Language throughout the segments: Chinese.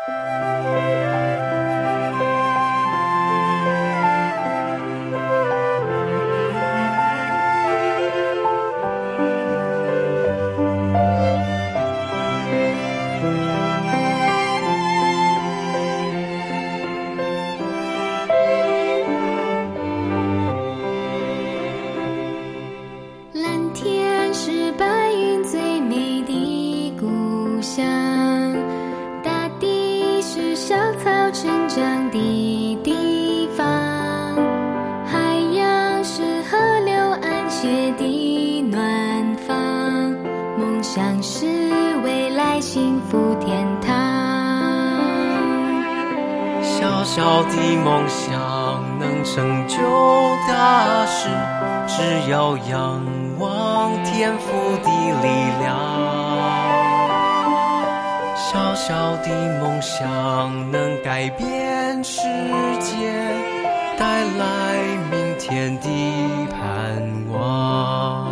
蓝天是白云最美的故乡，大地是小草成长的地方，海洋是河流安歇的暖房，梦想是未来幸福天堂。 小小的梦想能成就大事，只要仰望天父的力量。小小的梦想能改变世界，带来明天的盼望。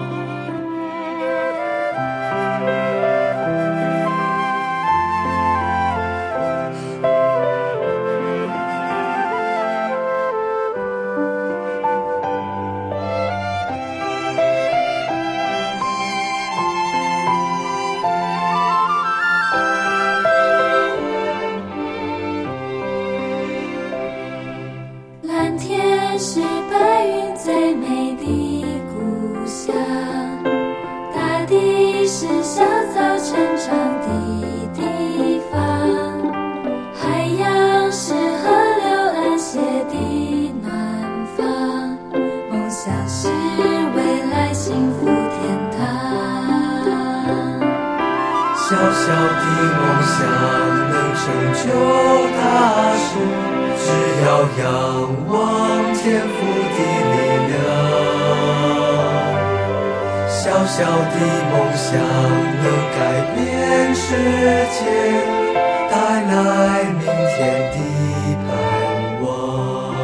蓝天是白云最美的故乡，大地是小草成长的地方，海洋是河流安歇的暖房，梦想是未来幸福天堂。 小小的梦想能成就大事，只要仰望天父的力量。小小的梦想能改变世界，带来明天的盼望。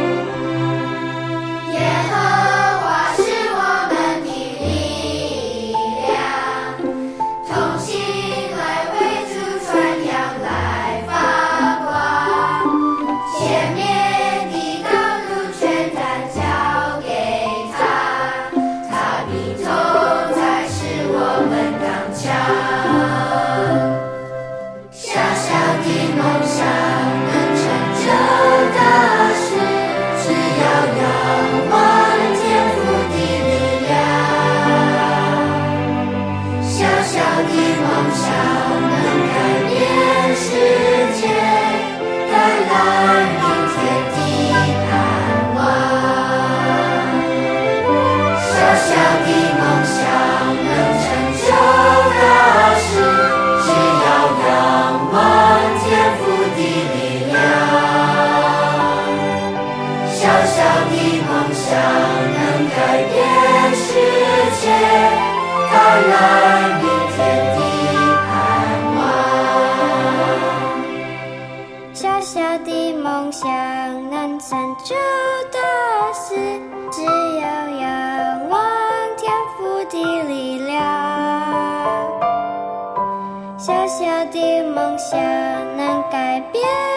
耶和华是我们的力量，同心来为主传扬来发光，前面的道路全然交给他，他必同在是我们刚强。小小的梦想能成就大事，只要仰望天父的力量。小小的梦想能改变世界，带来明天的盼望。小小的梦想能成就大事，只要仰望天父的力量。小小的梦想能改变世界，带来明天的盼望。 小小的梦想能成就大事，只要仰望天父的力量。小小的梦想能改变